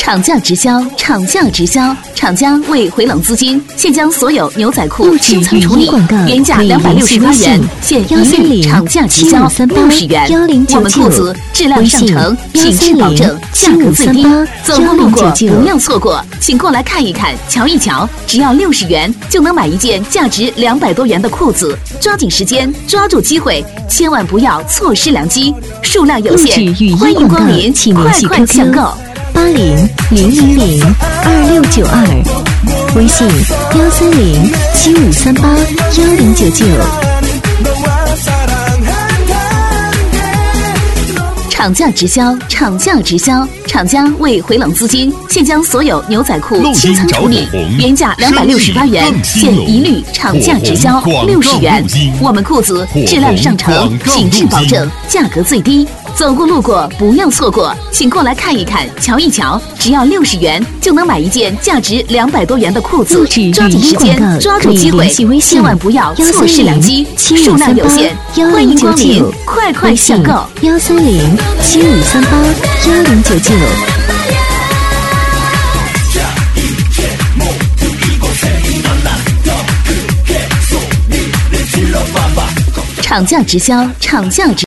厂价直销，厂价直销，厂家为回笼资金，现将所有牛仔裤清仓处理，原价268元，现一律厂价直销60元。我们裤子质量上乘，品质保证，价格最低，走过路过不要错过，请过来看一看，瞧一瞧，只要60元就能买一件价值200多元的裤子，抓紧时间，抓住机会，千万不要错失良机，数量有限，欢迎光临，快快抢购。 80-000-2692，微信130-7538-1099。 厂价直销，厂价直销，厂家为回笼资金，现将所有牛仔裤清仓处理，原价268元，现一律厂价直销60元。我们裤子质量上乘，品质保证，价格最低。走过路过不要错过，请过来看一看，瞧一瞧，只要60元就能买一件价值200多元的裤子，抓紧时间，抓住机会，千万不要错失良机，数量有限，欢迎光临，快快抢购。 130-7538-1099。 厂价直销，厂价直销。